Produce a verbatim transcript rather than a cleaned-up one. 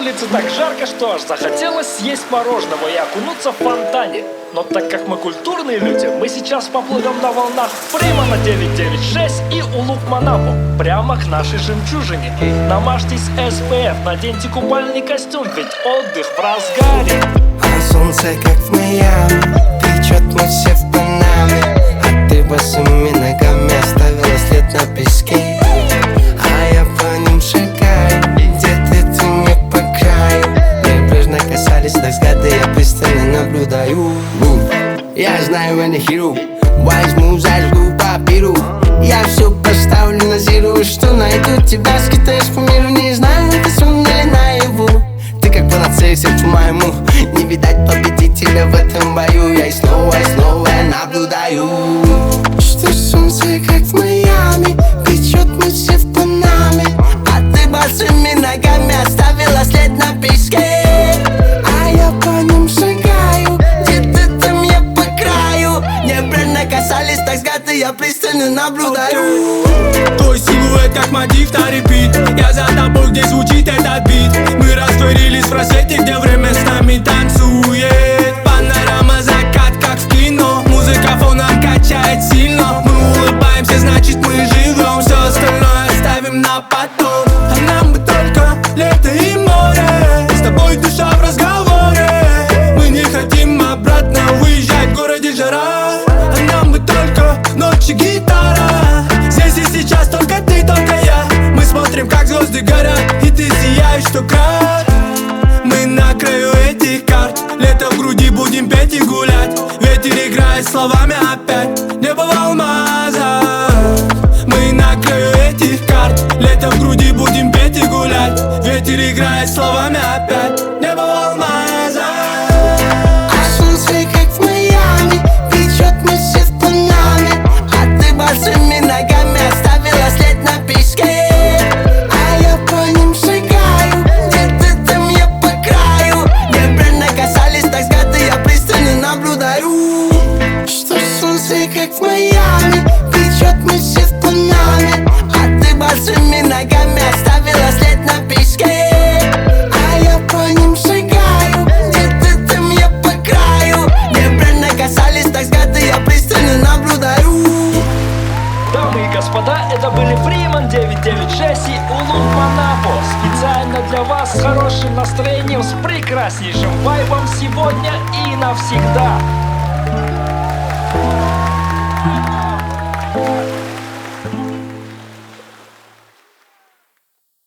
улице так жарко, что аж захотелось съесть мороженого и окунуться в фонтане. Но так как мы культурные люди, мы сейчас поплывем на волнах Фримана девятьсот девяносто шесть и Улук-Манапо прямо к нашей жемчужине. Намажьтесь эс пэ эф, наденьте купальный костюм, ведь отдых в разгаре. А солнце как в Майами, течет мы все в Панаме, а ты босыми ногами оставила след на песке. А я по ним шагаю, где-то ты мне по краю. Небрежно касались так взгляды, я пристально наблюдаю. Я знаю, я не хиру, возьму, зажгу папиру. Я все поставлю на зиру, что найду тебя, скитаешь по миру. Не знаю, это сон или наяву. Ты как панацея сердцу моему, не видать победителя в этом бою. Я и снова, и снова наблюдаю, что солнце как в Майами, течет мы все в Панаме, а ты босыми ногами оставила след на песке. А я по ним шагаю, где-то там я по краю. Небрежно касались так взгляды, я пристально наблюдаю. Твой силуэт как мотив на репит, я за тобой, где звучит этот бит. Мы растворились в просвете, где время с нами танцует. Панорама, закат, как в кино, музыка фоном качает сильно. Мы улыбаемся, значит мы живем, все остальное оставим на потом. А нам бы только лето и море, с тобой душа в разговоре. Мы не хотим обратно уезжать, в городе жара. А нам бы только ночь и гитара, здесь и сейчас только ты, только я. Мы смотрим, как звезды горят, и ты сияешь, что крат. Мы на краю этих карт, лето в груди, будем петь и гулять. Ветер играет словами опять, небо в алмазах. Мы на краю этих карт, лето в груди, будем петь и гулять. Ветер играет словами опять, небо в алмазах. А солнце как в Майами, течет мы все в Панаме, а ты босыми ногами оставила след на песке. А я по ним шагаю, где-то там я по краю. Небрежно касались так взгляды, я пристально наблюдаю, что солнце как в Майами, течет мы все в Панаме, а ты босыми ногами оставила след на песке. А я по ним шагаю, где-то там я по краю. Небрежно касались так взгляды, я пристально наблюдаю. Дамы и господа, это были Фриман девятьсот девяносто шесть и Улук-Манапо. Специально для вас с хорошим настроением, с прекраснейшим вайбом сегодня и навсегда.